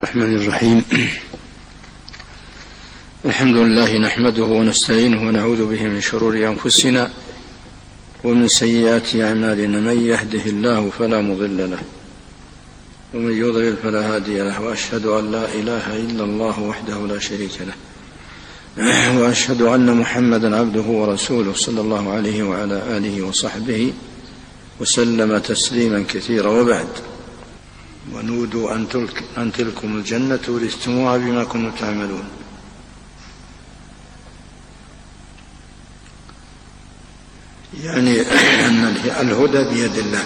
الرحمن الرحيم. الحمد لله نحمده ونستعينه ونعوذ به من شرور أنفسنا ومن سيئات أعمالنا، من يهده الله فلا مضل له ومن يضلل فلا هادي له، وأشهد أن لا إله إلا الله وحده لا شريك له، وأشهد أن محمدا عبده ورسوله صلى الله عليه وعلى آله وصحبه وسلم تسليما كثيرا. وبعد، ونودوا أن تلكم الجنة ورثتموها بما كنتم تعملون. يعني أن الهدى بيد الله،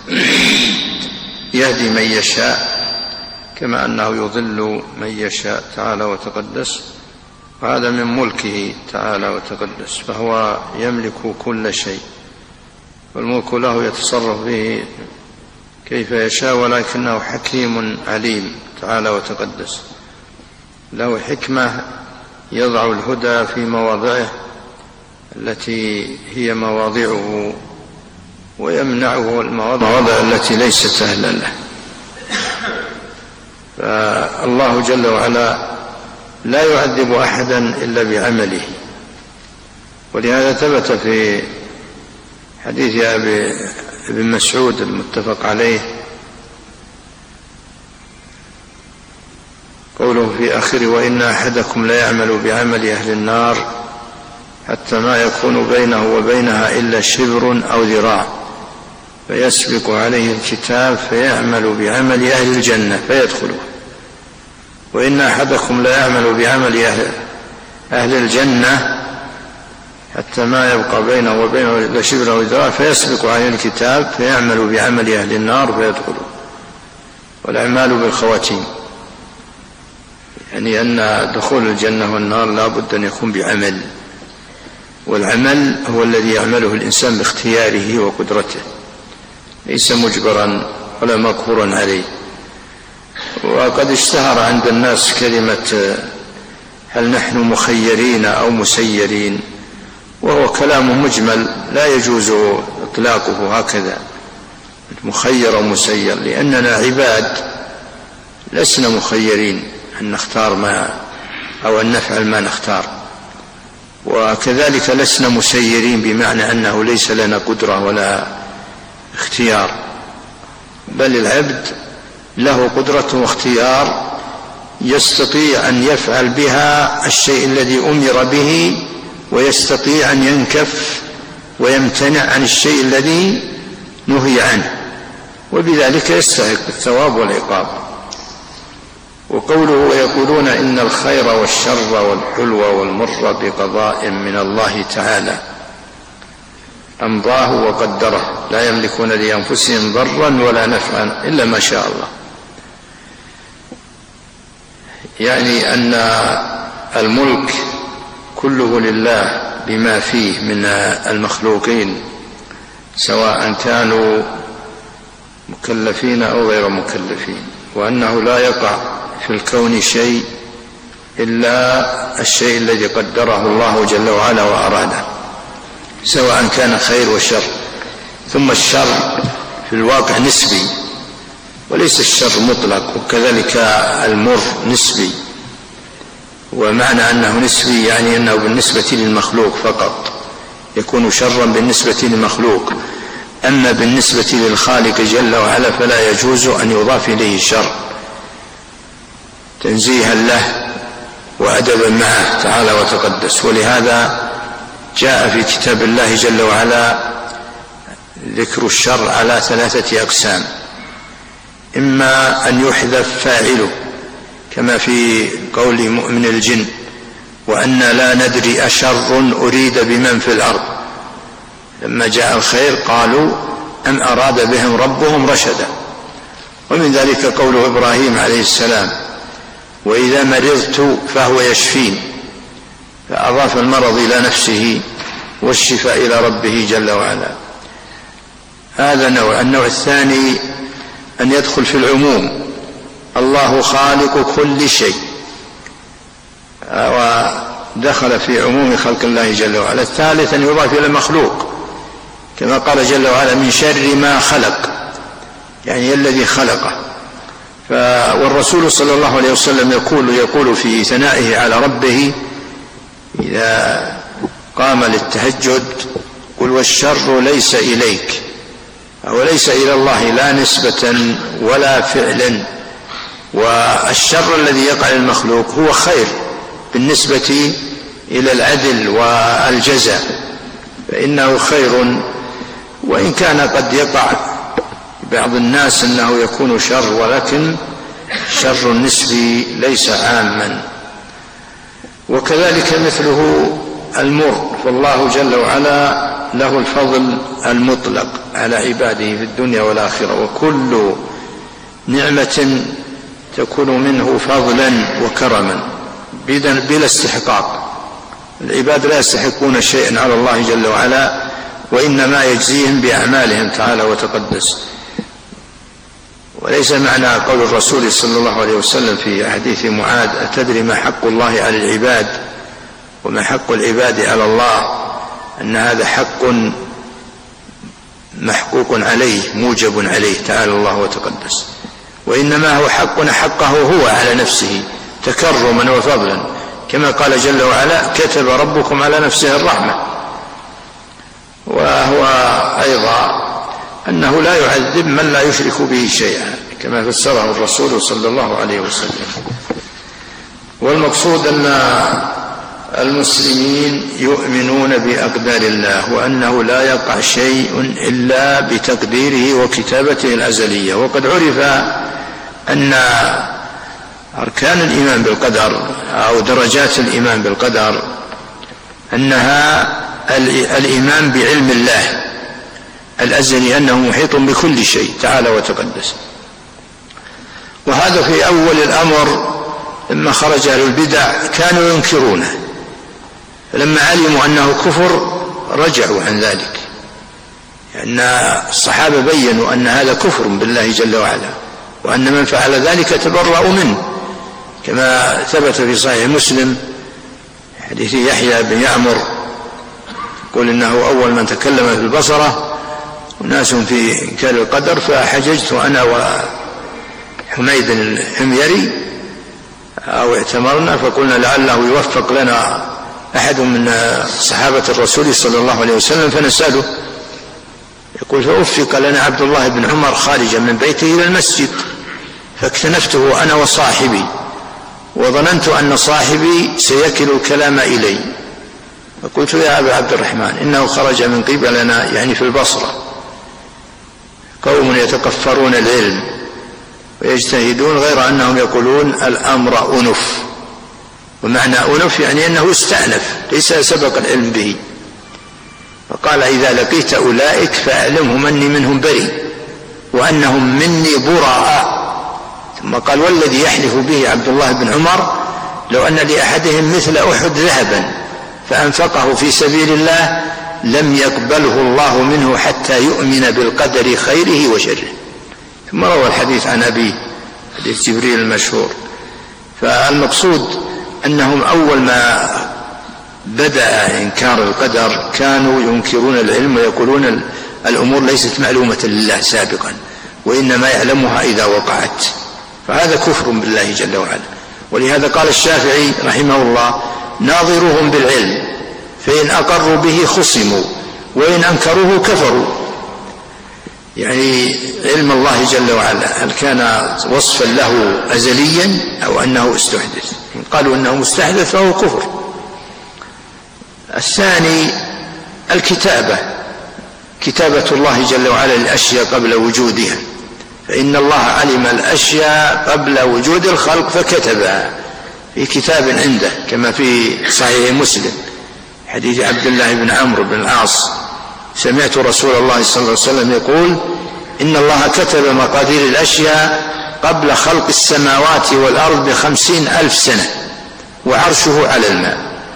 يهدي من يشاء كما أنه يضل من يشاء تعالى وتقدس، وهذا من ملكه تعالى وتقدس، فهو يملك كل شيء، والملك له يتصرف به كيف يشاء، ولكنه حكيم عليم تعالى وتقدس، له حكمة يضع الهدى في مواضعه التي هي مواضعه، ويمنعه المواضع التي ليست أهلا له. فالله جل وعلا لا يعذب أحدا إلا بعمله، ولهذا ثبت في حديث ابن مسعود المتفق عليه قوله في آخره: وإن أحدكم لا يعمل بعمل أهل النار حتى ما يكون بينه وبينها إلا شبر أو ذراع، فيسبق عليه الكتاب فيعمل بعمل أهل الجنة فيدخله. وإن أحدكم لا يعمل بعمل أهل الجنة حتى ما يبقى بينه وبينه إلا شبر أو ذراع، فيسبق عليه الكتاب فيعمل بعمل أهل النار فيدخله. والأعمال بالخواتيم، يعني أن دخول الجنة والنار لا بد أن يكون بعمل، والعمل هو الذي يعمله الإنسان باختياره وقدرته، ليس مجبرا ولا مقهورا عليه. وقد اشتهر عند الناس كلمة هل نحن مخيرين أو مسيرين، وهو كلام مجمل لا يجوز إطلاقه هكذا مخير أو مسير، لأننا عباد لسنا مخيرين أن نختار أو أن نفعل ما نختار، وكذلك لسنا مسيرين بمعنى أنه ليس لنا قدرة ولا اختيار، بل العبد له قدرة واختيار، يستطيع أن يفعل بها الشيء الذي أمر به، ويستطيع أن ينكف ويمتنع عن الشيء الذي نهي عنه، وبذلك يستحق الثواب والعقاب. وقوله ويقولون إن الخير والشر والحلو والمر بقضاء من الله تعالى أمضاه وقدره، لا يملكون لأنفسهم ضرا ولا نفعا إلا ما شاء الله. يعني أن الملك كله لله بما فيه من المخلوقين، سواء كانوا مكلفين أو غير مكلفين، وأنه لا يقع في الكون شيء إلا الشيء الذي قدره الله جل وعلا وأراده، سواء كان خير وشر. ثم الشر في الواقع نسبي، وليس الشر مطلق، وكذلك المر نسبي. ومعنى أنه نسبي يعني أنه بالنسبة للمخلوق فقط يكون شرا بالنسبة للمخلوق، أما بالنسبة للخالق جل وعلا فلا يجوز أن يضاف إليه شر، تنزيها له وأدبا معه تعالى وتقدس. ولهذا جاء في كتاب الله جل وعلا ذكر الشر على 3 أقسام: إما أن يحذف فاعله كما في قول مؤمن الجن: وأن لا ندري أشر أريد بمن في الأرض، لما جاء الخير قالوا أم أراد بهم ربهم رشدا. ومن ذلك قول إبراهيم عليه السلام: وإذا مرضت فهو يشفين، فأضاف المرض إلى نفسه والشفاء إلى ربه جل وعلا. هذا نوع. النوع الثاني أن يدخل في العموم: الله خالق كل شيء، ودخل في عموم خلق الله جل وعلا. الثالث أن يضاف إلى المخلوق كما قال جل وعلا: من شر ما خلق، يعني الذي خلقه. والرسول صلى الله عليه وسلم يقول في ثنائه على ربه إذا قام للتهجد: قل والشر ليس إليك، أو ليس إلى الله لا نسبة ولا فعلا، والشر الذي يقع للمخلوق هو خير بالنسبة إلى العدل والجزاء، فإنه خير، وإن كان قد يقع بعض الناس أنه يكون شر، ولكن شر النسبي ليس عاما. وكذلك مثله المر، فالله جل وعلا له الفضل المطلق على عباده في الدنيا والآخرة، وكل نعمة تكون منه فضلا وكرما بلا استحقاق. العباد لا يستحقون شيئا على الله جل وعلا، وإنما يجزيهم بأعمالهم تعالى وتقدس. وليس معنى قول الرسول صلى الله عليه وسلم في حديث معاذ: أتدري ما حق الله على العباد وما حق العباد على الله، أن هذا حق محقوق عليه موجب عليه تعالى الله وتقدس، وإنما هو حقه هو على نفسه تكرما وفضلا، كما قال جل وعلا: كتب ربكم على نفسه الرحمة. وهو أيضا أنه لا يعذب من لا يشرك به شيئا، كما فسره الرسول صلى الله عليه وسلم. والمقصود أن المسلمين يؤمنون بأقدار الله، وأنه لا يقع شيء إلا بتقديره وكتابته الأزلية. وقد عرف أن أركان الإيمان بالقدر أو درجات الإيمان بالقدر أنها الإيمان بعلم الله الأزلي، أنه محيط بكل شيء تعالى وتقدس. وهذا في أول الأمر لما خرج أهل البدع كانوا ينكرونه، فلما علموا أنه كفر رجعوا عن ذلك، لأن الصحابة بيّنوا أن هذا كفر بالله جل وعلا، وأن من فعل ذلك تبرأوا منه، كما ثبت في صحيح مسلم حديث يحيى بن يعمر يقول: إنه أول من تكلم في البصرة وناس في إنكار القدر، فحججت أنا وحميد الحميري أو اعتمرنا، فقلنا لعله يوفق لنا أحد من صحابة الرسول صلى الله عليه وسلم فنسأله. يقول: فأوفق لنا عبد الله بن عمر خارجا من بيته إلى المسجد، فاكتنفته أنا وصاحبي، وظننت أن صاحبي سيكل الكلام إلي، فقلت: يا أبا عبد الرحمن، إنه خرج من قبلنا، يعني في البصرة، قوم يتقفرون العلم ويجتهدون، غير أنهم يقولون الأمر أنف، ومعنى أنف يعني أنه استأنف ليس سبق العلم به. فقال: إذا لقيت أولئك فأعلمهم أني منهم بريء وأنهم مني براء. ثم قال: والذي يحلف به عبد الله بن عمر لو أن لأحدهم مثل أحد ذهبا فأنفقه في سبيل الله لم يقبله الله منه حتى يؤمن بالقدر خيره وشره. ثم روى الحديث عن أبيه، حديث جبريل المشهور. فالمقصود أنهم أول ما بدأ إنكار القدر كانوا ينكرون العلم ويقولون الأمور ليست معلومة لله سابقا، وإنما يعلمها إذا وقعت، فهذا كفر بالله جل وعلا. ولهذا قال الشافعي رحمه الله: ناظروهم بالعلم، فإن أقروا به خصموا، وإن أنكروه كفروا. يعني علم الله جل وعلا هل كان وصفا له أزليا أو أنه استحدث؟ إن قالوا أنه مستحدث فهو كفر. الثاني كتابة الله جل وعلا للأشياء قبل وجودها، فإن الله علم الأشياء قبل وجود الخلق فكتبها في كتاب عنده، كما في صحيح مسلم حديث عبد الله بن عمرو بن العاص: سمعت رسول الله صلى الله عليه وسلم يقول: إن الله كتب مقادير الأشياء قبل خلق السماوات والأرض ب50,000 سنة، وعرشه على الماء.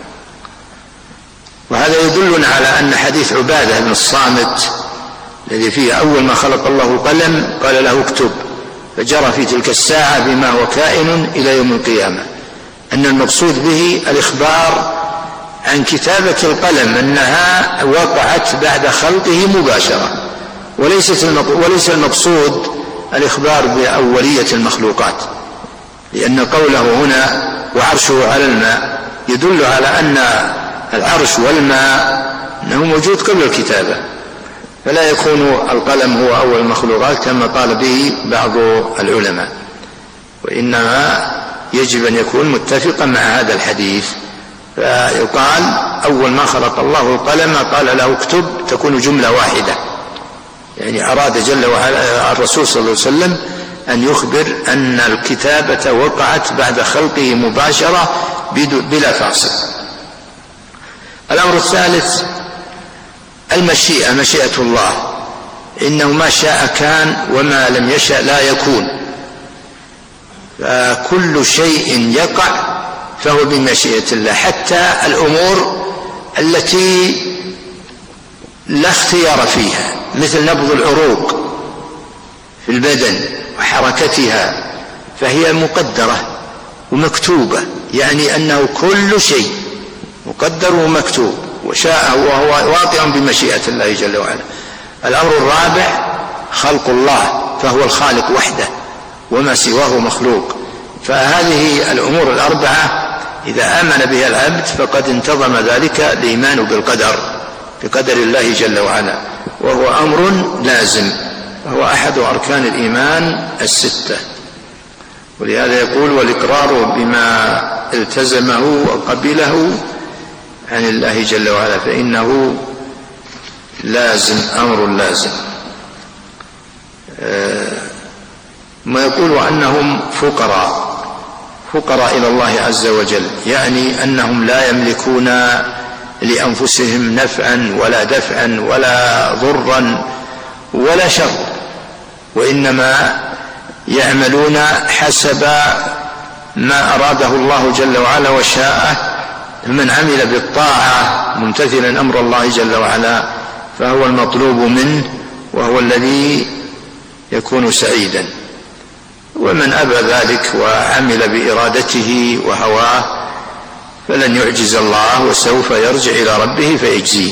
وهذا يدلنا على أن حديث عبادة بن الصامت الذي فيه أول ما خلق الله القلم قال له اكتب، فجرى في تلك الساعة بما هو كائن إلى يوم القيامة، أن المقصود به الإخبار عن كتابة القلم أنها وقعت بعد خلقه مباشرة، وليس المقصود الإخبار بأولية المخلوقات، لأن قوله هنا وعرشه على الماء يدل على أن العرش والماء أنه موجود قبل الكتابة، فلا يكون القلم هو أول المخلوقات كما قال به بعض العلماء، وإنما يجب أن يكون متفقا مع هذا الحديث. فيقال أول ما خلق الله القلم قال له اكتب، تكون جملة واحدة، يعني أراد جل وعلا الرسول صلى الله عليه وسلم أن يخبر أن الكتابة وقعت بعد خلقه مباشرة بلا فاصل. الأمر الثالث المشيئة، مشيئة الله، إنه ما شاء كان وما لم يشأ لا يكون، فكل شيء يقع فهو بمشيئة الله، حتى الأمور التي لا اختيار فيها مثل نبض العروق في البدن وحركتها، فهي مقدرة ومكتوبة، يعني أنه كل شيء مقدر ومكتوب وشاء وهو واقع بمشيئة الله جل وعلا. الأمر الرابع خلق الله، فهو الخالق وحده وما سواه مخلوق. فهذه الأمور الأربعة إذا آمن بها العبد فقد انتظم ذلك الإيمان بالقدر، بقدر الله جل وعلا، وهو أمر لازم، وهو أحد أركان الإيمان الستة. ولهذا يقول والإقرار بما التزمه وقبله عن الله جل وعلا فإنه لازم، أمر لازم. ما يقول أنهم فقراء إلى الله عز وجل، يعني أنهم لا يملكون لأنفسهم نفعا ولا دفعا ولا ضرا ولا شر، وإنما يعملون حسب ما أراده الله جل وعلا وشاءه. من عمل بالطاعة ممتثلا أمر الله جل وعلا فهو المطلوب منه، وهو الذي يكون سعيدا. ومن أبى ذلك وعمل بإرادته وهواه فلن يعجز الله، وسوف يرجع إلى ربه فيجزيه.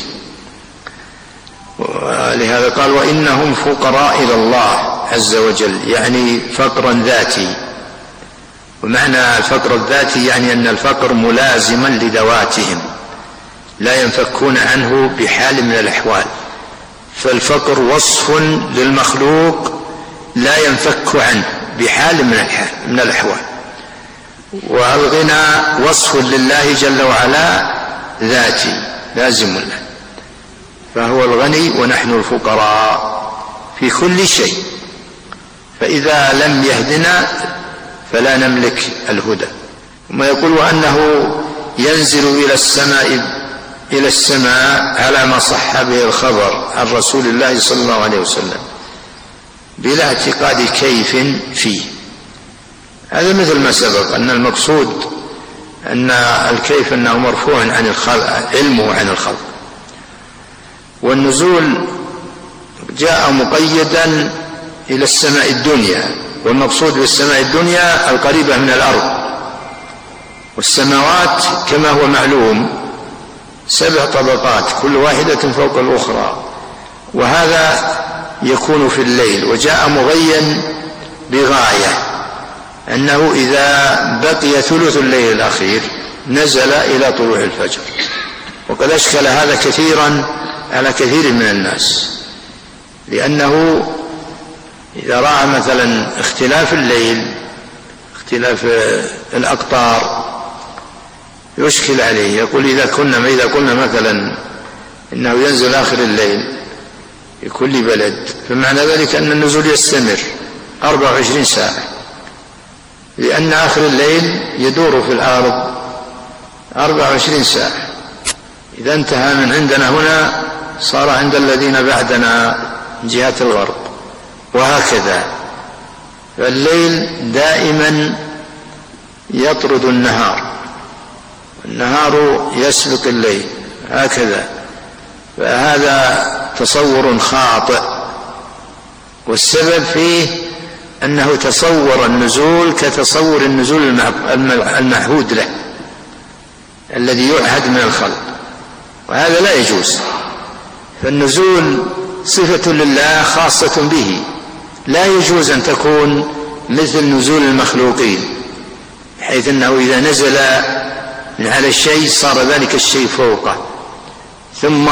ولهذا قال وإنهم فقراء إلى الله عز وجل، يعني فقرا ذاتي. ومعنى الفقر الذاتي يعني أن الفقر ملازما لذواتهم لا ينفكون عنه بحال من الأحوال، فالفقر وصف للمخلوق لا ينفك عنه بحال من الأحوال، والغنى وصف لله جل وعلا ذاتي لازم له، فهو الغني ونحن الفقراء في كل شيء. فإذا لم يهدنا فلا نملك الهدى. ثم يقول أنه ينزل إلى السماء على ما صح به الخبر عن رسول الله صلى الله عليه وسلم بلا اعتقاد كيف فيه. هذا مثل ما سبق أن المقصود أن الكيف أنه مرفوع عن الخلق، علمه عن الخلق، والنزول جاء مقيدا إلى السماء الدنيا، والمقصود بالسماء الدنيا القريبة من الأرض. والسماوات كما هو معلوم 7 طبقات كل واحدة فوق الأخرى، وهذا يكون في الليل. وجاء مغين بغاية أنه إذا بقي ثلث الليل الأخير نزل إلى طلوع الفجر، وقد أشكل هذا كثيرا على كثير من الناس، لأنه إذا رأى مثلا اختلاف الليل، اختلاف الأقطار، يشكل عليه، يقول إذا قلنا مثلا إنه ينزل آخر الليل في كل بلد، فمعنى ذلك أن النزول يستمر 24 ساعة، لأن آخر الليل يدور في الأرض 24 ساعة. إذا انتهى من عندنا هنا صار عند الذين بعدنا جهة الغرب، وهكذا. فالليل دائما يطرد النهار، النهار يسبق الليل، هكذا. فهذا تصور خاطئ، والسبب فيه أنه تصور النزول كتصور النزول المعهود له الذي يعهد من الخلق، وهذا لا يجوز. فالنزول صفة لله خاصة به، لا يجوز أن تكون مثل نزول المخلوقين، حيث أنه إذا نزل من على الشيء صار ذلك الشيء فوقه. ثم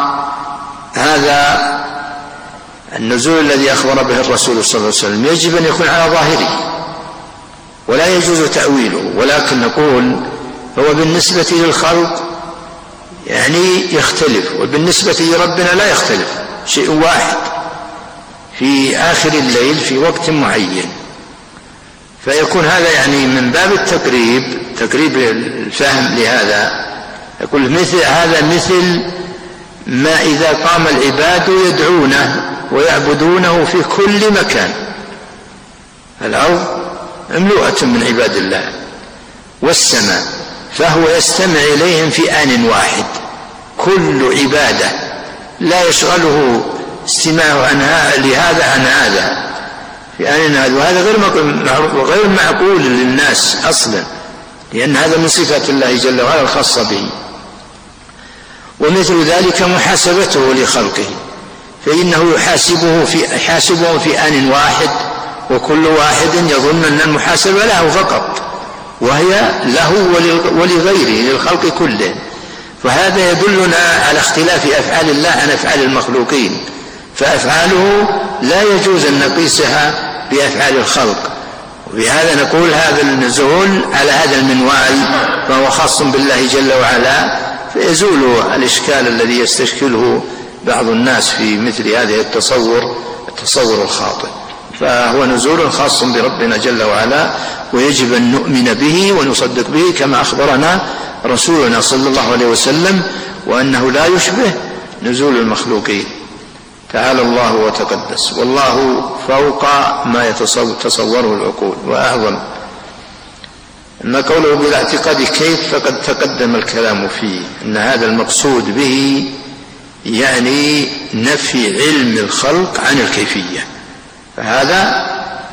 هذا النزول الذي أخبر به الرسول صلى الله عليه وسلم يجب أن يكون على ظاهره ولا يجوز تأويله، ولكن نقول هو بالنسبة للخلق يعني يختلف، وبالنسبة لربنا لا يختلف، شيء واحد في آخر الليل في وقت معين. فيكون هذا يعني من باب تقريب الفهم لهذا. يقول مثل هذا مثل ما إذا قام العباد يدعونه ويعبدونه في كل مكان، الأرض مملوءة من عباد الله والسماء، فهو يستمع إليهم في آن واحد، كل عبادة لا يشغله استماعه لهذا عن هذا في آن هذا، وهذا غير معقول للناس أصلا، لأن هذا من صفات الله جل وعلا الخاصة به. ومثل ذلك محاسبته لخلقه، فإنه يحاسبهم في آن واحد، وكل واحد يظن أن المحاسبة له فقط، وهي له ولغيره للخلق كله. فهذا يدلنا على اختلاف أفعال الله عن أفعال المخلوقين، فأفعاله لا يجوز أن نقيسها بأفعال الخلق. وبهذا نقول هذا النزول على هذا المنوال فهو خاص بالله جل وعلا، فيزول الإشكال الذي يستشكله بعض الناس في مثل هذه التصور الخاطئ. فهو نزول خاص بربنا جل وعلا، ويجب أن نؤمن به ونصدق به كما أخبرنا رسولنا صلى الله عليه وسلم، وأنه لا يشبه نزول المخلوقين. تعالى الله وتقدس، والله فوق ما تصوره العقول وأعظم. أما قوله بالاعتقاد كيف فقد تقدم الكلام فيه، أن هذا المقصود به يعني نفي علم الخلق عن الكيفية، فهذا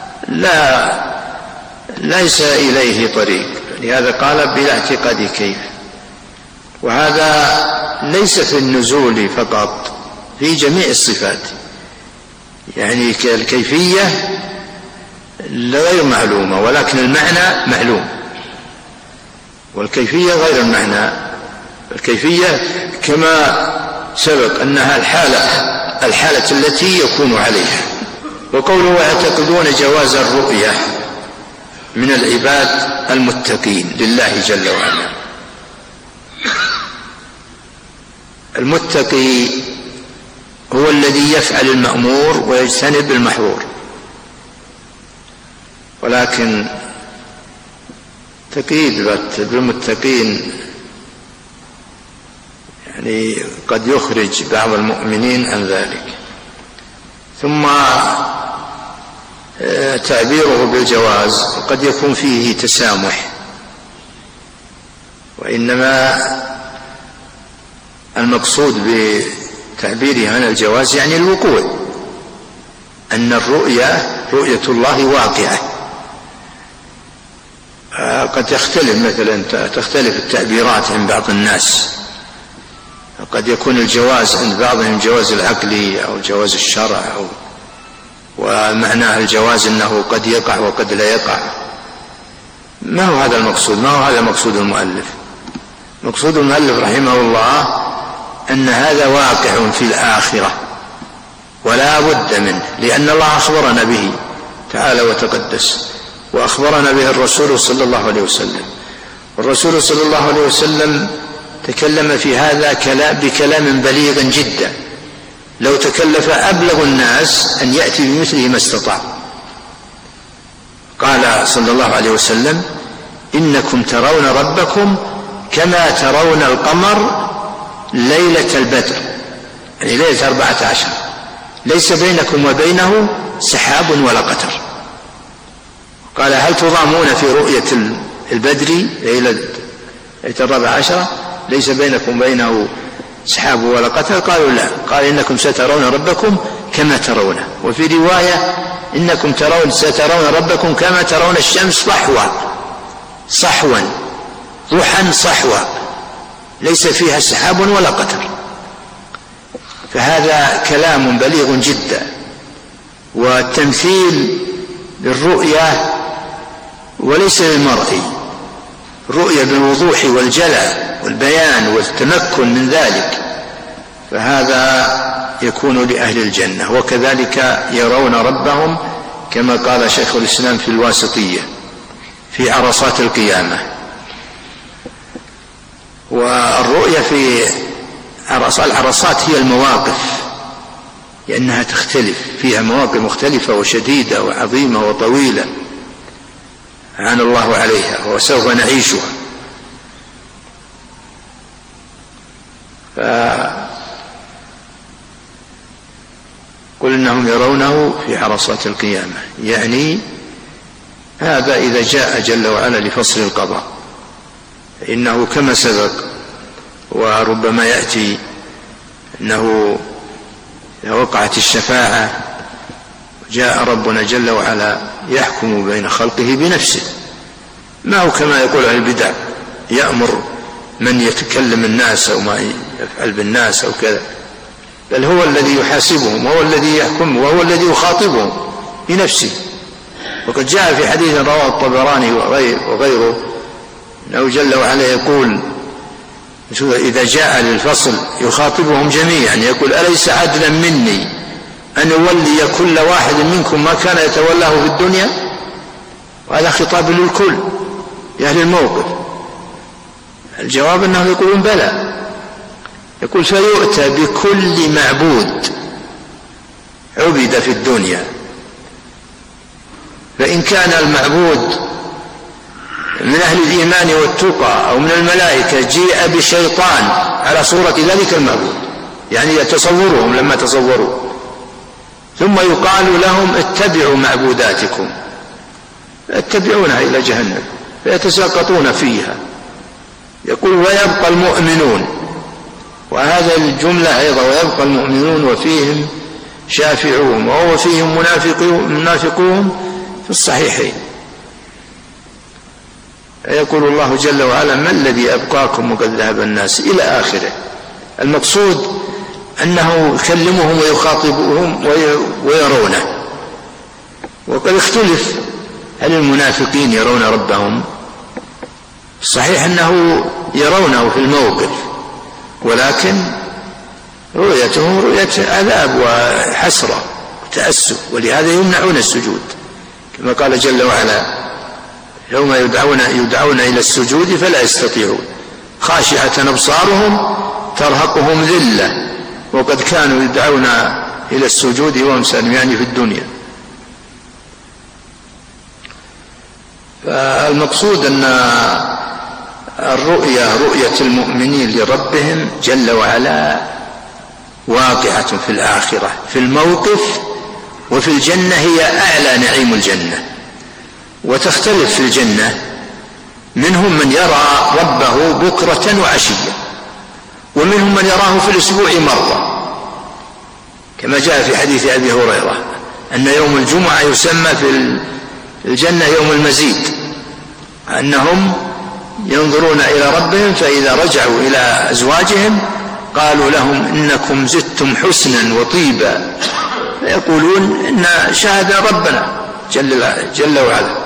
ليس إليه طريق، لهذا قال بالاعتقاد كيف. وهذا ليس في النزول فقط، في جميع الصفات، يعني الكيفية غير معلومة ولكن المعنى معلوم، والكيفية غير المعنى. الكيفية كما سبق أنها الحالة التي يكون عليها. وقوله ويعتقدون جواز الرؤية من العباد المتقين لله جل وعلا. المتقي هو الذي يفعل المأمور ويجتنب المحظور، ولكن تقييد بالمتقين يعني قد يخرج بعض المؤمنين عن ذلك. ثم تعبيره بالجواز قد يكون فيه تسامح، وإنما المقصود بتعبيره عن الجواز يعني الوقوع، أن رؤية الله واقعة. قد تختلف التعبيرات عند بعض الناس، قد يكون الجواز عند بعضهم جواز العقلي أو جواز الشرع، ومعناه الجواز أنه قد يقع وقد لا يقع. ما هو هذا المقصود؟ ما هو هذا مقصود المؤلف؟ مقصود المؤلف رحمه الله أن هذا واقع في الآخرة ولا بد منه، لأن الله أخبرنا به تعالى وتقدس، وأخبرنا به الرسول صلى الله عليه وسلم. والرسول صلى الله عليه وسلم تكلم في هذا بكلام بليغ جدا، لو تكلف أبلغ الناس أن يأتي بمثله ما استطاع. قال صلى الله عليه وسلم إنكم ترون ربكم كما ترون القمر ليلة البدر، يعني ليلة 14، ليس بينكم وبينه سحاب ولا قطر. قال هل تضامون في رؤية البدر ليلة 14 ليس بينكم وبينه سحاب ولا قطر؟ قالوا لا. قال إنكم سترون ربكم كما ترونه. وفي رواية إنكم سترون ربكم كما ترون الشمس صحوا ضحى صحوا، ليس فيها سحاب ولا قطر. فهذا كلام بليغ جدا، والتمثيل للرؤية وليس للمرئي، الرؤية بالوضوح والجلاء والبيان والتمكن من ذلك، فهذا يكون لأهل الجنة. وكذلك يرون ربهم كما قال شيخ الإسلام في الواسطية في عرصات القيامة. والرؤية في العرصات هي المواقف، لأنها تختلف، فيها مواقف مختلفة وشديدة وعظيمة وطويلة عن الله عليها وسوف نعيشها. قل إنهم يرونه في عرصات القيامة، يعني هذا إذا جاء جل وعلا لفصل القضاء، إنه كما سبق وربما يأتي أنه إذا وقعت الشفاعة جاء ربنا جل وعلا يحكم بين خلقه بنفسه، ما هو كما يقول عن البدع يأمر من يتكلم الناس أو ما يفعل بالناس أو كذا، بل هو الذي يحاسبهم وهو الذي يحكم وهو الذي يخاطبهم بنفسه. وقد جاء في حديث رواه الطبراني وغيره أنه جل وعلا يقول إذا جاء للفصل يخاطبهم جميعا يقول أليس عدلا مني أن أولي كل واحد منكم ما كان يتولاه في الدنيا؟ وهذا خطاب للكل لأهل الموقف. الجواب أنهم يقولون بلى، يقول فيؤتى بكل معبود عبد في الدنيا، فإن كان المعبود من أهل الإيمان والتقى أو من الملائكة جيء بشيطان على صورة ذلك المعبود، يعني يتصورهم لما تصوروا، ثم يقال لهم اتبعوا معبوداتكم، يتبعونها إلى جهنم فيتساقطون فيها. يقول ويبقى المؤمنون، وهذا الجملة أيضا ويبقى المؤمنون وفيهم شافعون وهو فيهم منافقون في الصحيحين. يقول الله جل وعلا ما الذي أبقاكم وقد ذهب الناس إلى آخره. المقصود أنه يكلمهم ويخاطبهم ويرونه. وقد اختلف هل المنافقين يرون ربهم؟ صحيح أنه يرونه في الموقف، ولكن رؤيته رؤية عذاب وحسرة وتأسف، ولهذا يمنعون السجود كما قال جل وعلا يوم يدعون إلى السجود فلا يستطيعون خاشعة أبصارهم ترهقهم ذلة وقد كانوا يدعون إلى السجود وهم سالمون، يعني في الدنيا. فالمقصود أن رؤية المؤمنين لربهم جل وعلا واقعة في الآخرة في الموقف، وفي الجنة هي أعلى نعيم الجنة. وتختلف في الجنة، منهم من يرى ربه بكرة وعشية، ومنهم من يراه في الأسبوع مرة، كما جاء في حديث أبي هريرة أن يوم الجمعة يسمى في الجنة يوم المزيد، أنهم ينظرون إلى ربهم فإذا رجعوا إلى أزواجهم قالوا لهم إنكم زدتم حسنا وطيبا، فيقولون إن شاهد ربنا جل وعلا.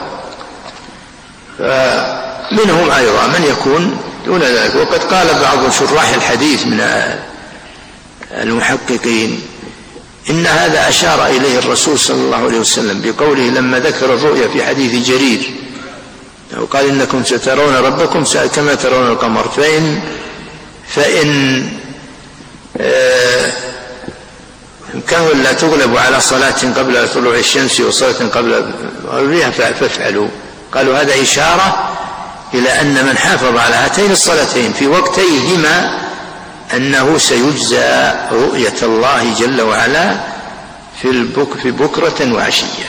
فمنهم أيضا من يكون دون ذلك. وقد قال بعض شراح الحديث من المحققين إن هذا أشار إليه الرسول صلى الله عليه وسلم بقوله لما ذكر الرؤيا في حديث جرير وقال إنكم سترون ربكم كما ترون القمر، فإن كانوا لا تغلبوا على صلاة قبل طلوع الشمس وصلاة قبل غروبها فافعلوا. قالوا هذا إشارة إلى أن من حافظ على هاتين الصلاتين في وقتيهما أنه سيجزى رؤية الله جل وعلا في بكرة وعشية.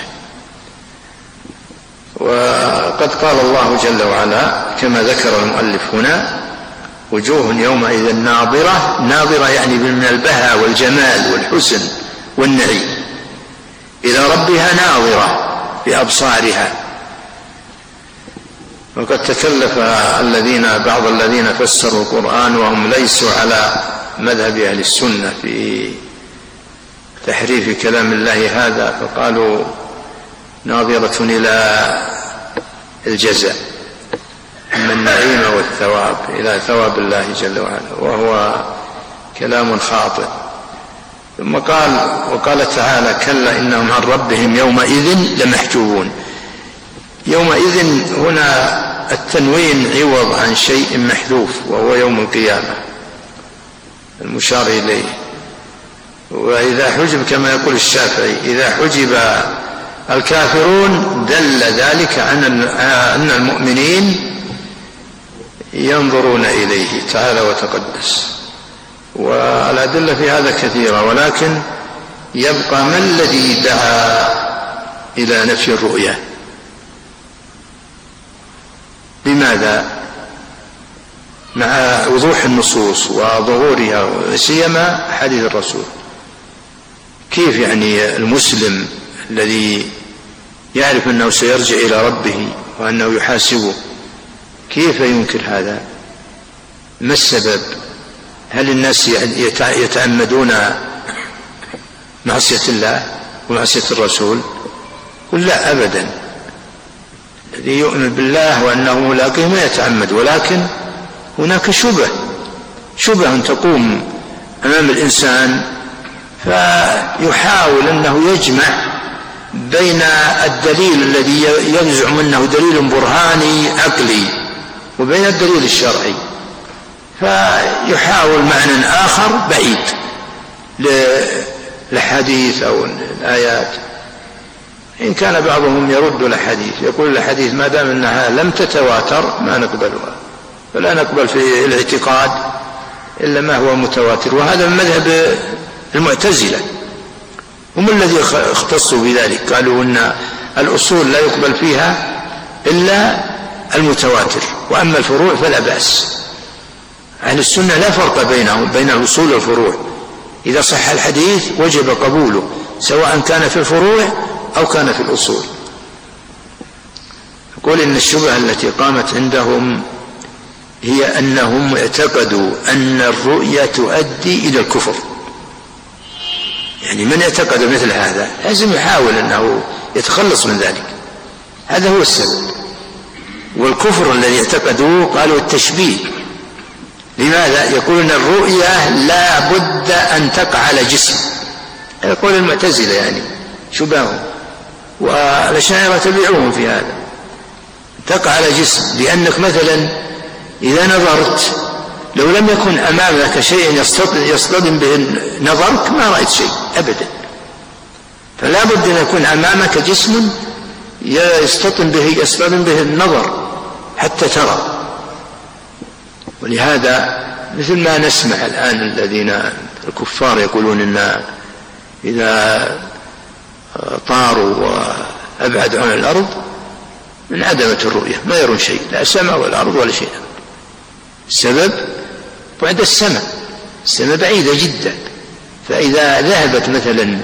وقد قال الله جل وعلا كما ذكر المؤلف هنا وجوه يومئذ ناظرة يعني من البهاء والجمال والحسن والنعيم إلى ربها ناظرة بأبصارها. وقد تكلف بعض الذين فسروا القرآن وهم ليسوا على مذهب أهل السنة في تحريف كلام الله هذا، فقالوا ناظرة إلى الجزاء من النعيم والثواب إلى ثواب الله جل وعلا، وهو كلام خاطئ. ثم وقال تعالى كلا إنهم عن ربهم يومئذ لمحجوبون. يومئذ هنا التنوين عوض عن شيء محذوف وهو يوم القيامة المشار إليه. وإذا حجب كما يقول الشافعي إذا حجب الكافرون دل ذلك أن المؤمنين ينظرون إليه تعالى وتقدس. والأدلة في هذا كثيرة، ولكن يبقى ما الذي دعا إلى نفي الرؤية؟ لماذا؟ مع وضوح النصوص وظهورها سيما حديث الرسول. كيف يعني المسلم الذي يعرف أنه سيرجع إلى ربه وأنه يحاسبه كيف ينكر هذا؟ ما السبب؟ هل الناس يتعمدون معصية الله ومعصية الرسول؟ قل لا أبدا. الذي يؤمن بالله وأنه ملاقيه ما يتعمد، ولكن هناك شبهة تقوم أمام الإنسان فيحاول أنه يجمع بين الدليل الذي يزعم أنه دليل برهاني عقلي وبين الدليل الشرعي، فيحاول معنى آخر بعيد للحديث أو الآيات. إن كان بعضهم يرد الحديث يقول الحديث ما دام أنها لم تتواتر ما نقبلها، فلا نقبل في الاعتقاد إلا ما هو متواتر. وهذا من مذهب المعتزلة، هم الذي اختصوا بذلك، قالوا أن الأصول لا يقبل فيها إلا المتواتر، وأما الفروع فلا بأس. أهل السنة لا فرق بينهم بين الأصول والفروع، إذا صح الحديث وجب قبوله سواء كان في الفروع أو كان في الأصول. يقول إن الشبهة التي قامت عندهم هي أنهم اعتقدوا أن الرؤية تؤدي إلى الكفر. يعني من يعتقد مثل هذا لازم يحاول أنه يتخلص من ذلك، هذا هو السبب. والكفر الذي اعتقدوه قالوا التشبيه. لماذا؟ يقولون الرؤية لا بد أن تقع على جسم، يقول المعتزلة يعني شبههم، والأشاعرة تبعوهم في هذا، تقع على جسم. لأنك مثلا إذا نظرت لو لم يكن أمامك شيء يصطدم به نظرك ما رأيت شيء أبدا، فلا بد أن يكون أمامك جسم يصطدم به النظر حتى ترى. ولهذا مثل ما نسمع الآن الذين الكفار يقولون إن إذا طاروا وأبعدوا عن الأرض من عدمة الرؤية، ما يرون شيء، لا السماء والأرض ولا شيء. السبب بعد السماء بعيدة جدا، فإذا ذهبت مثلا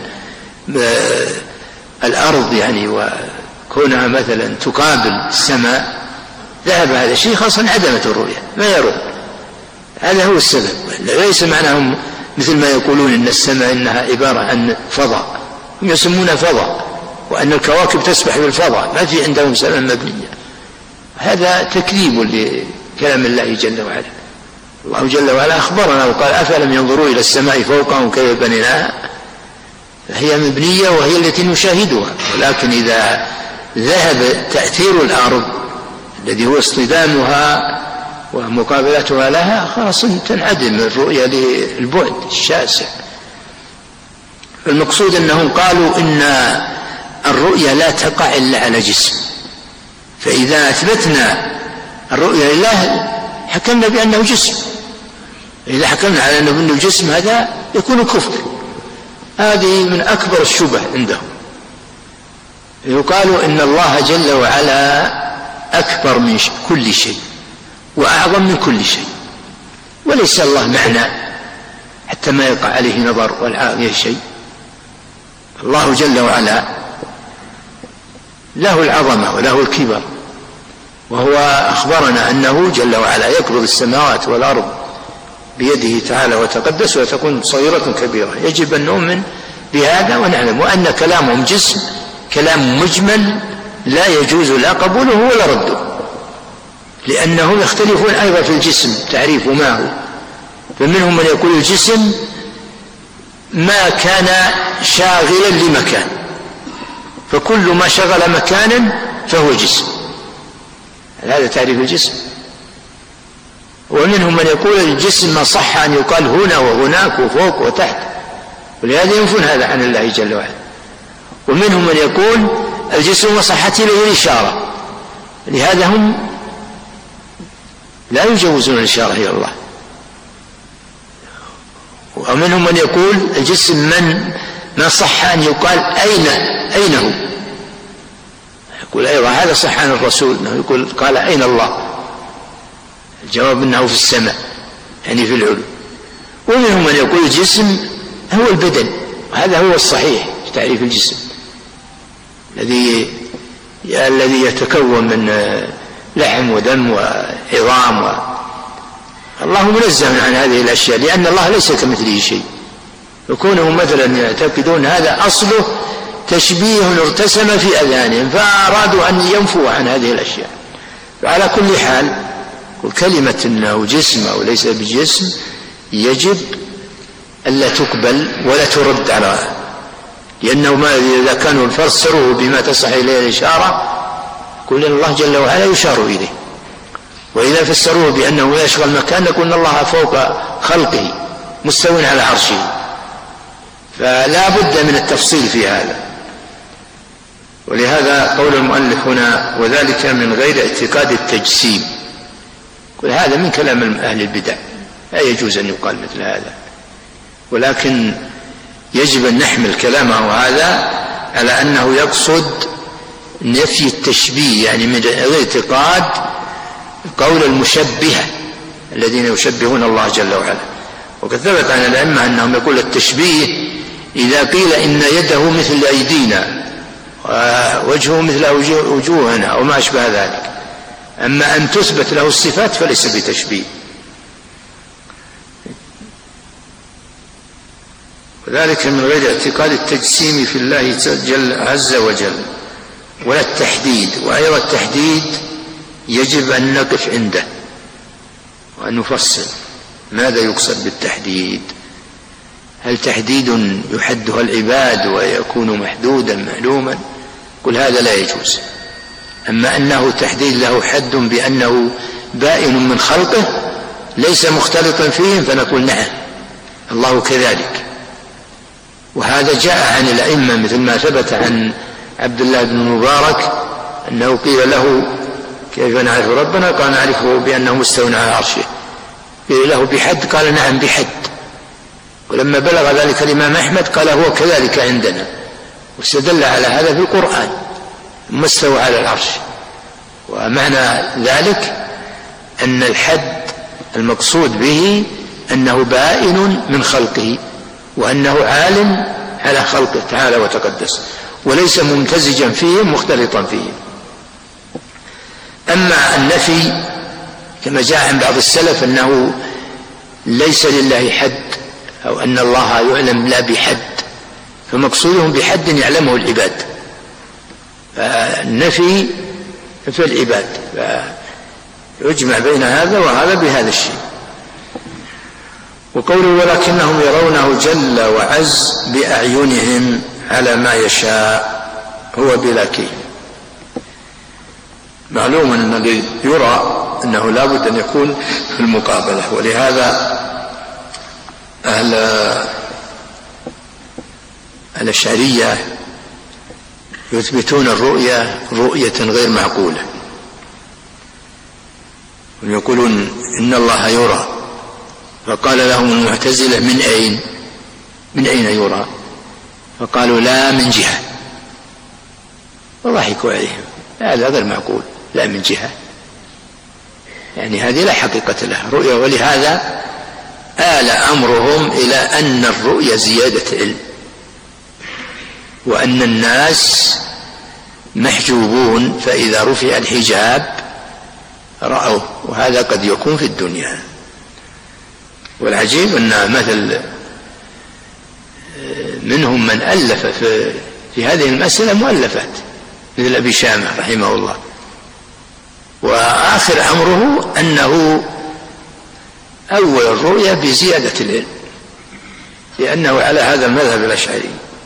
الأرض يعني وكونها مثلا تقابل السماء ذهب هذا الشيء، خاصة عدمة الرؤية، ما يرون. هذا هو السبب. ليس معناهم مثل ما يقولون إن السماء إنها عبارة عن فضاء، هم يسمونها فضاء، وأن الكواكب تسبح بالفضاء، ما في عندهم سماء مبنية. هذا تكذيب لكلام الله جل وعلا. الله جل وعلا أخبرنا وقال أفلم ينظروا إلى السماء فوقهم كيف بنيناها، فهي مبنية وهي التي نشاهدها. ولكن إذا ذهب تأثير الأرض الذي هو اصطدامها ومقابلتها لها خلاص تنعدم الرؤية للبعد الشاسع. المقصود أنهم قالوا إن الرؤية لا تقع إلا على جسم، فإذا أثبتنا الرؤية لله حكمنا بأنه جسم. إذا حكمنا على أنه جسم هذا يكون كفر. هذه من أكبر الشبه عندهم. يقالوا إن الله جل وعلا أكبر من كل شيء وأعظم من كل شيء، وليس الله معنى حتى ما يقع عليه نظر والعاقل شيء. الله جل وعلا له العظمة وله الكبر، وهو أخبرنا أنه جل وعلا يقبض السماوات والأرض بيده تعالى وتقدس وتكون صغيرة كبيرة. يجب أن نؤمن بهذا، ونعلم وأن كلامهم جسم كلام مجمل لا يجوز لا قبوله ولا رده، لأنهم يختلفون أيضا في الجسم تعريف ما هو. فمنهم من يقول الجسم ما كان شاغلا لمكان، فكل ما شغل مكانا فهو جسم، هذا تعريف الجسم. ومنهم من يقول الجسم ما صح أن يقال هنا وهناك وفوق وتحت، ولهذا ينفون هذا عن الله جل وعلا. ومنهم من يقول الجسم ما صحت إليه الإشارة، لهذا هم لا يجوزون الإشارة إلى الله. ومنهم من يقول الجسم من ما صح أن يقال أين هو، يقول أيضا هذا صح عن الرسول أنه يقول قال أين الله، الجواب أنه في السماء يعني في العلو. ومنهم من يقول الجسم هو البدن، وهذا هو الصحيح في تعريف الجسم الذي يتكون من لحم ودم وعظام الله منزه عن هذه الأشياء، لأن الله ليس كمثله شيء. يكونهم مثلا يعتقدون هذا أصله تشبيه ارتسم في أذهانهم، فأرادوا أن ينفوا عن هذه الأشياء. فعلى كل حال كلمة أنه جسم أو ليس بجسم يجب ألا تقبل ولا ترد على، لأنه إذا كانوا فسروه بما تصح إليه الإشارة قل إن الله جل وعلا يشار إليه، وإذا فسروه بأنه يشغل مكان نقول إن الله فوق خلقه مستو على عرشه. فلا بد من التفصيل في هذا. ولهذا قول المؤلف هنا وذلك من غير اعتقاد التجسيم، كل هذا من كلام أهل البدع، لا يجوز أن يقال مثل هذا، ولكن يجب أن نحمل كلامه هذا على أنه يقصد نفي التشبيه، يعني من غير اعتقاد قول المشبهة الذين يشبهون الله جل وعلا. وقد ثبت عن الأئمة أنهم يقول التشبيه إذا قيل إن يده مثل أيدينا ووجهه مثل وجوهنا وما أشبه ذلك، أما أن تثبت له الصفات فليس بتشبيه. وذلك من غير اعتقاد التجسيم في الله جل عز وجل ولا التحديد. وأيضا التحديد يجب أن نقف عنده وأن نفصل ماذا يقصد بالتحديد، هل تحديد يحدها العباد ويكون محدودا معلوما؟ كل هذا لا يجوز. أما أنه تحديد له حد بأنه بائن من خلقه ليس مختلطا فيهم فنقول نعم الله كذلك. وهذا جاء عن الأئمة مثل ما ثبت عن عبد الله بن المبارك أنه قيل له كيف نعرف ربنا؟ قال نعرفه بأنه مستو على عرشه. قيل له بحد؟ قال نعم بحد. ولما بلغ ذلك الإمام أحمد قال هو كذلك عندنا، واستدل على هذا في القرآن مستوى على العرش. ومعنى ذلك أن الحد المقصود به أنه بائن من خلقه وأنه عالم على خلقه تعالى وتقدس وليس ممتزجا فيهم مختلطا فيهم. أما النفي كما جاء عن بعض السلف أنه ليس لله حد أو أن الله يعلم لا بحد، فمقصودهم بحد يعلمه العباد، فالنفي في العباد، فيجمع بين هذا وهذا بهذا الشيء. وقوله ولكنهم يرونه جل وعز بأعينهم على ما يشاء هو بلا كيف. معلوم أن الذي يرى أنه لا بد أن يكون في المقابلة، ولهذا أهل الأشعرية يثبتون الرؤية رؤية غير معقولة، ويقولون إن الله يرى. فقال لهم المعتزلة من أين يرى؟ فقالوا لا من جهة، وضحكوا عليهم هذا غير معقول، لا من جهة يعني هذه لا حقيقة لها رؤية. ولهذا آل أمرهم إلى أن الرؤية زيادة علم، وأن الناس محجوبون فإذا رفع الحجاب رأوه، وهذا قد يكون في الدنيا. والعجيب أن مثل منهم من ألف في هذه المسألة مؤلفات مثل أبي شامة رحمه الله. وآخر أمره أنه أول الرؤيا بزيادة العلم، لأنه على هذا المذهب الأشعري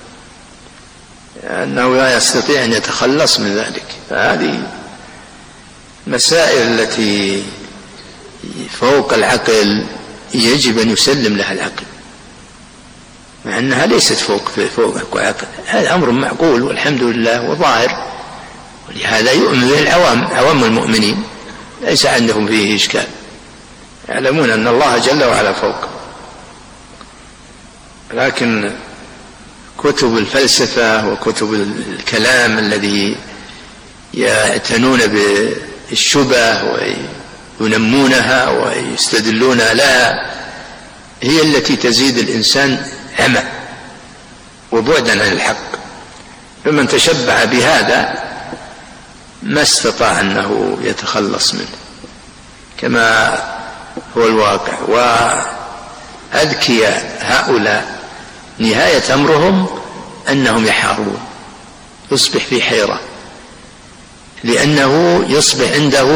أنه لا يستطيع أن يتخلص من ذلك. فهذه مسائل التي فوق العقل يجب أن يسلم لها العقل، مع أنها ليست فوق العقل. هذا أمر معقول والحمد لله وظاهر، ولهذا يؤمن به عوام المؤمنين ليس عندهم فيه إشكال، يعلمون أن الله جل وعلا فوق. لكن كتب الفلسفة وكتب الكلام الذي يعتنون بالشبه وينمونها ويستدلون لها هي التي تزيد الإنسان عمى وبعدا عن الحق. فمن تشبع بهذا ما استطاع أنه يتخلص منه كما هو الواقع. وأذكياء هؤلاء نهاية أمرهم أنهم يحارون، يصبح في حيرة، لأنه يصبح عنده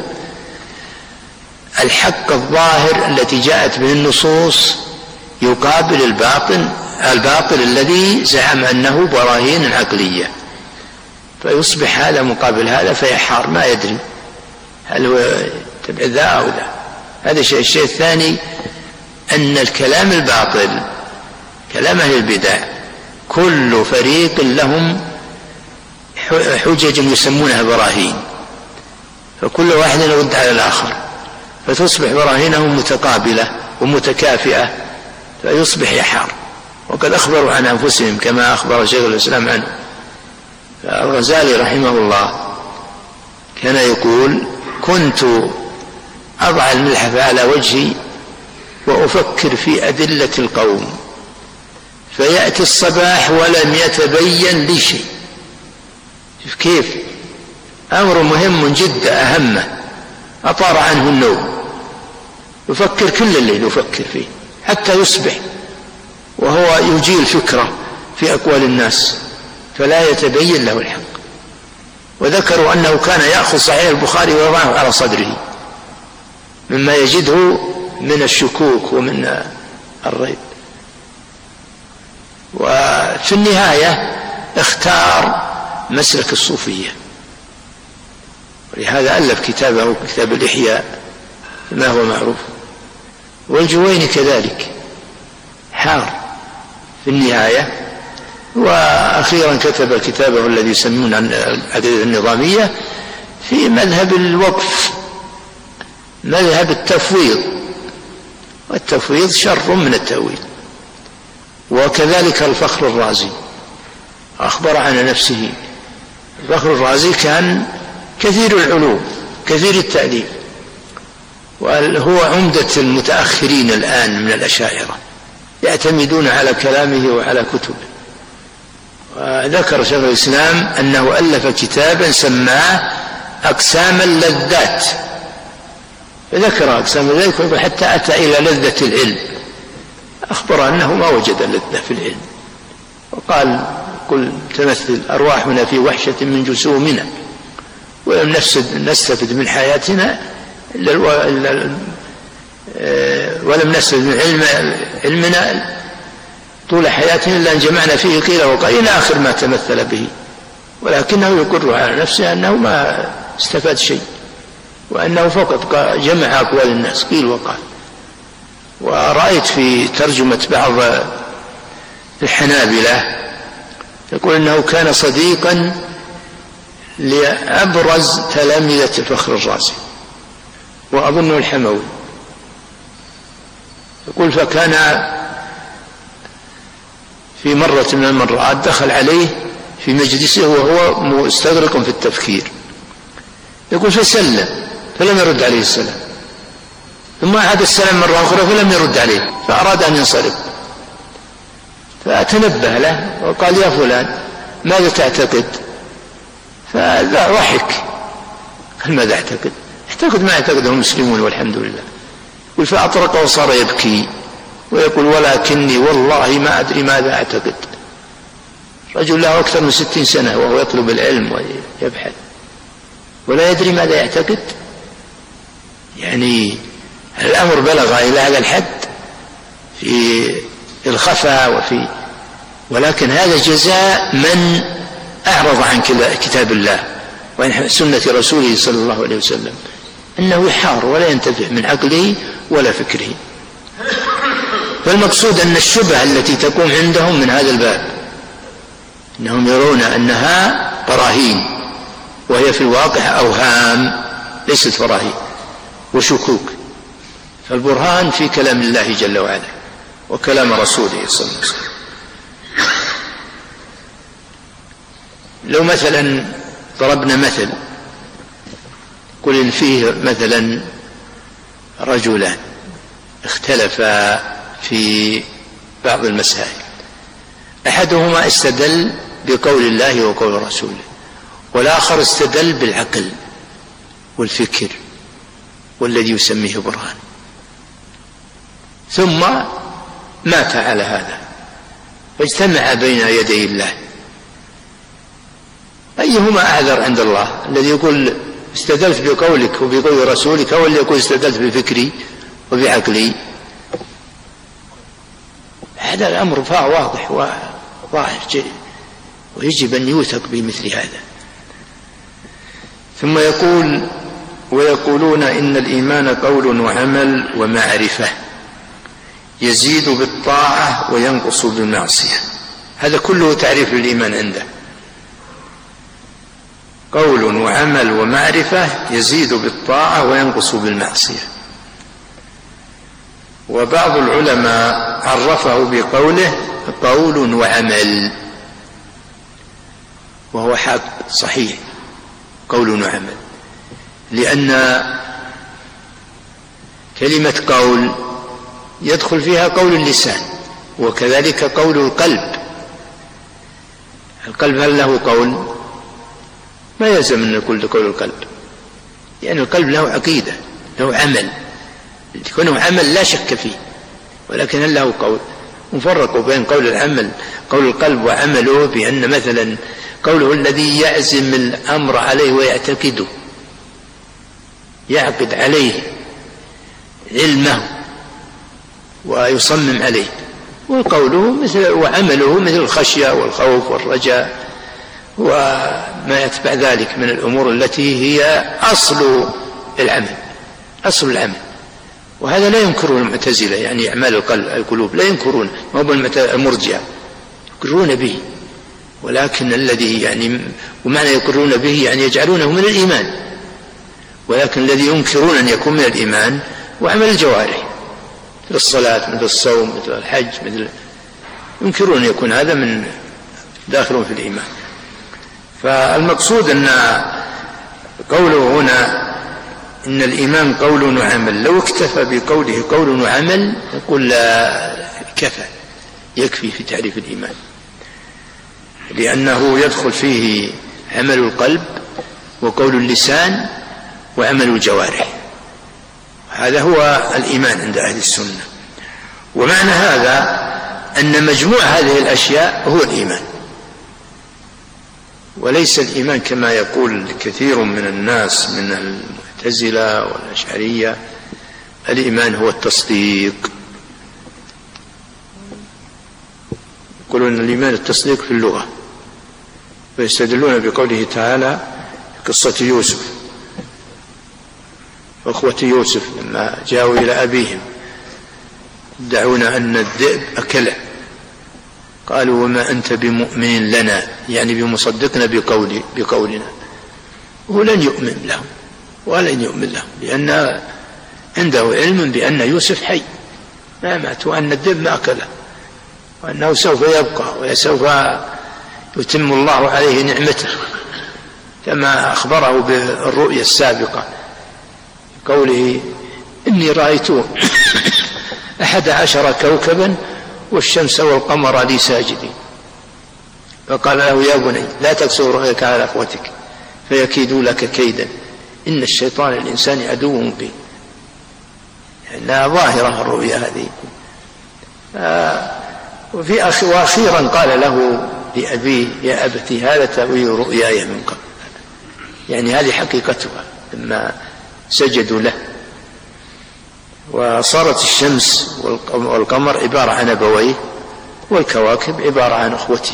الحق الظاهر التي جاءت به النصوص يقابل الباطل الذي زعم أنه براهين عقلية، فيصبح هذا مقابل هذا فيحار ما يدري هل هو تبع ذا أو ذا. هذا الشيء الثاني أن الكلام الباطل كلام أهل البدع كل فريق لهم حجج يسمونها براهين، فكل واحد يرد على الآخر، فتصبح براهينهم متقابلة ومتكافئة، فيصبح يحار. وقد أخبروا عن أنفسهم كما أخبر شيخ الإسلام عنه. الغزالي رحمه الله كان يقول: كنت أضع الملحف على وجهي وأفكر في أدلة القوم، فيأتي الصباح ولم يتبين لي شيء. شوف كيف أمر مهم جدا أهمه أطار عنه النوم، يفكر كل الليل يفكر فيه حتى يصبح وهو يجيل فكرة في أقوال الناس فلا يتبين له الحق. وذكروا أنه كان يأخذ صحيح البخاري ويضعه على صدره مما يجده من الشكوك ومن الريب. وفي النهاية اختار مسلك الصوفية، ولهذا ألف كتابه كتاب الإحياء ما هو معروف. والجويني كذلك حار في النهاية، وأخيرا كتب كتابه الذي يسمون العقيدة النظامية في مذهب الوقف، مذهب التفويض، والتفويض شر من التأويل. وكذلك الفخر الرازي أخبر عن نفسه. الفخر الرازي كان كثير العلوم كثير التأليف، وهو عمدة المتأخرين الآن من الأشاعرة، يعتمدون على كلامه وعلى كتبه. وذكر شيخ الإسلام أنه ألف كتابا سماه أقسام اللذات، فذكر أقسام اللذات حتى أتى إلى لذة العلم، أخبر أنه ما وجد لذة في العلم، وقال: قل تمثل أرواحنا في وحشة من جسومنا ولم نستفد من حياتنا ولم نستفد من علمنا طول حياتنا إلا أن جمعنا فيه قيل وقال إلى آخر ما تمثل به. ولكنه يقر على نفسه أنه ما استفاد شيء، وأنه فقط جمع أقوال الناس قيل وقال. ورأيت في ترجمة بعض الحنابلة يقول إنه كان صديقا لأبرز تلامذة الفخر الرازي، وأظنه الحموي. يقول: فكان في مرة من المرات دخل عليه في مجلسه وهو مستغرق في التفكير، يقول: فسلم فلم يرد عليه السلام، ثم عاد السلام مرة أخرى فلم يرد عليه، فأراد أن ينصرف، فتنبه له وقال: يا فلان ماذا تعتقد؟ فضحك قال: ماذا أعتقد؟ اعتقد ما اعتقده المسلمون والحمد لله. يقول: فأطرق وصار يبكي ويقول: ولكني والله ما أدري ماذا أعتقد. رجل له أكثر من 60 سنة وهو يطلب العلم ويبحث ولا يدري ماذا يعتقد. يعني الأمر بلغ إلى هذا الحد في الخفاء ولكن هذا جزاء من أعرض عن كتاب الله وعن سنة رسوله صلى الله عليه وسلم، أنه يحار ولا ينتفع من عقله ولا فكره. فالمقصود أن الشبهة التي تقوم عندهم من هذا الباب أنهم يرون أنها براهين وهي في الواقع أوهام ليست براهين وشكوك. فالبرهان في كلام الله جل وعلا وكلام رسوله صلى الله عليه وسلم. لو مثلا ضربنا مثل، قل إن فيه مثلا رجلان اختلفا في بعض المسائل، أحدهما استدل بقول الله وقول رسوله، والآخر استدل بالعقل والفكر والذي يسميه برهان، ثم مات على هذا واجتمع بين يدي الله، أيهما أعذر عند الله؟ الذي يقول استدلت بقولك وبقول رسولك، أو اللي يقول استدلت بفكري وبعقلي؟ هذا الأمر واضح وظاهر ويجب أن يوثق بمثل هذا. ثم يقول ويقولون إن الإيمان قول وعمل ومعرفة، يزيد بالطاعة وينقص بالمعصية. هذا كله تعريف للإيمان عنده، قول وعمل ومعرفة يزيد بالطاعة وينقص بالمعصية. وبعض العلماء عرفه بقوله قول وعمل، وهو حق صحيح، قول وعمل، لأن كلمة قول يدخل فيها قول اللسان وكذلك قول القلب. القلب هل له قول؟ ما يلزم أن يكون قول القلب، يعني القلب له عقيدة، له عمل، يكون عمل لا شك فيه، ولكن هل له قول؟ مفرق بين قول العمل قول القلب وعمله، بأن مثلا قوله الذي يعزم الأمر عليه ويعتقده، يعقد عليه علمه ويصمم عليه، وقوله مثل وعمله مثل الخشية والخوف والرجاء وما يتبع ذلك من الأمور التي هي أصل العمل. وهذا لا ينكره المعتزلة، يعني أعمال القلوب لا ينكرون، ما هم المرجئة يقرون به، ولكن الذي يعني ومعنى يقرون به يعني يجعلونه من الإيمان، ولكن الذي ينكرون أن يكون من الإيمان وعمل الجوارح مثل الصلاة مثل الصوم مثل الحج ينكرون أن يكون هذا من داخل في الإيمان. فالمقصود أن قوله هنا إن الإيمان قول وعمل، لو اكتفى بقوله قول وعمل يقول لا كفى، يكفي في تعريف الإيمان، لأنه يدخل فيه عمل القلب وقول اللسان وعمل الجوارح. هذا هو الإيمان عند أهل السنة. ومعنى هذا أن مجموع هذه الأشياء هو الإيمان، وليس الإيمان كما يقول كثير من الناس من المعتزلة والأشعرية، الإيمان هو التصديق. يقولون الإيمان التصديق في اللغة، ويستدلون بقوله تعالى قصة يوسف وأخوة يوسف لما جاءوا إلى أبيهم يدعون أن الذئب أكله، قالوا وما أنت بمؤمن لنا، يعني بمصدقنا بقولنا، ولن يؤمن لهم لأن عنده علم بأن يوسف حي ما مات، وأن الذئب ما أكله، وأنه سوف يبقى وسوف يتم الله عليه نعمته كما أخبره بالرؤيا السابقة قوله إني رأيت 11 كوكبا والشمس والقمر لي ساجدين، فقال له يا بني لا تقصر رؤيك على أخوتك فيكيدوا لك كيدا إن الشيطان الإنسان عدو مبين. إنها ظاهرة الرؤيا هذه. وأخيرا قال له لأبيه يا أبتي هذا تأويل رؤياي من قبل، يعني هذه حقيقتها لما سجدوا له. وصارت الشمس والقمر عبارة عن أبويه، والكواكب عبارة عن أخوته.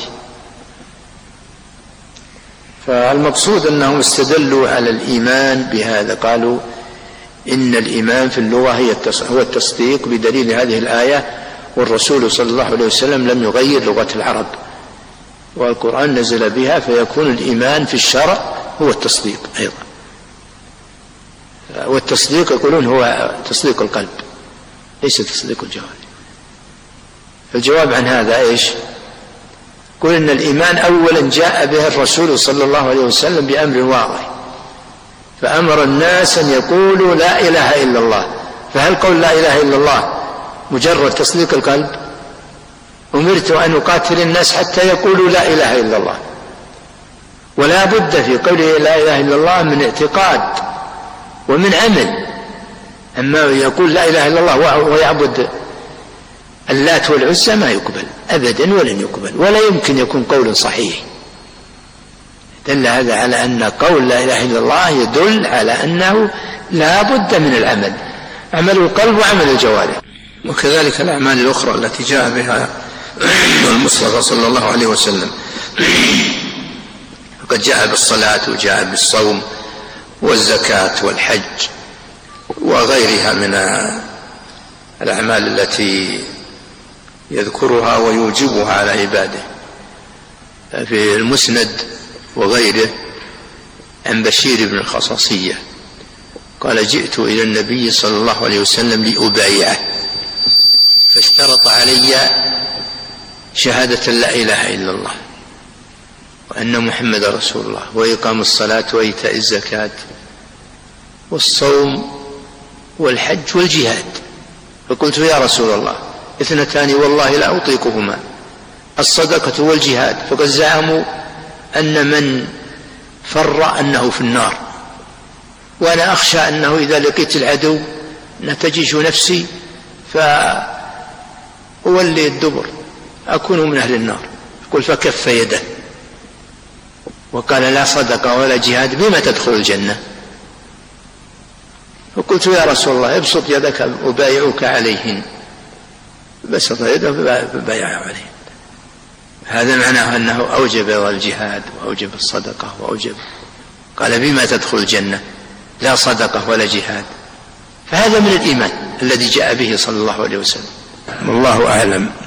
فالمقصود أنهم استدلوا على الإيمان بهذا، قالوا إن الإيمان في اللغة هو التصديق بدليل هذه الآية، والرسول صلى الله عليه وسلم لم يغير لغة العرب، والقرآن نزل بها، فيكون الإيمان في الشرع هو التصديق أيضا. والتصديق يقولون هو تصديق القلب ليس تصديق الجوارح. الجواب عن هذا إيش؟ يقول إن الإيمان أولا جاء به الرسول صلى الله عليه وسلم بأمر واضح، فأمر الناس أن يقولوا لا إله إلا الله. فهل قول لا إله إلا الله مجرد تصديق القلب؟ أمرت أن أقاتل الناس حتى يقولوا لا إله إلا الله، ولا بد في قوله لا إله إلا الله من اعتقاد ومن عمل. أما يقول لا إله إلا الله ويعبد اللات والعزى ما يقبل أبدا، ولن يقبل، ولا يمكن يكون قول صحيح. دل هذا على أن قول لا إله إلا الله يدل على أنه لا بد من العمل، عمل القلب وعمل الجوارح. وكذلك الأعمال الأخرى التي جاء بها المصطفى صلى الله عليه وسلم، فقد جاء بالصلاة وجاء بالصوم والزكاة والحج وغيرها من الأعمال التي يذكرها ويوجبها على عباده. في المسند وغيره عن بشير بن الخصاصية قال جئت إلى النبي صلى الله عليه وسلم لأبايعه، فاشترط علي شهادة لا إله إلا الله وأن محمد رسول الله وإقام الصلاة وإيتاء الزكاة والصوم والحج والجهاد. فقلت يا رسول الله اثنتان والله لا أطيقهما، الصدقة والجهاد، فقد زعموا أن من فر أنه في النار، وأنا أخشى أنه إذا لقيت العدو نتجج نفسي فأولي الدبر أكون من أهل النار. يقول فكف يده وقال لا صدقة ولا جهاد بما تدخل الجنة. فقلت يا رسول الله ابسط يدك أبايعك عليهن، بسط يده فبايعه عليهن. هذا معناه أنه أوجب الجهاد وأوجب الصدقة وأوجب، قال بما تدخل الجنة لا صدقة ولا جهاد. فهذا من الإيمان الذي جاء به صلى الله عليه وسلم. والله أعلم.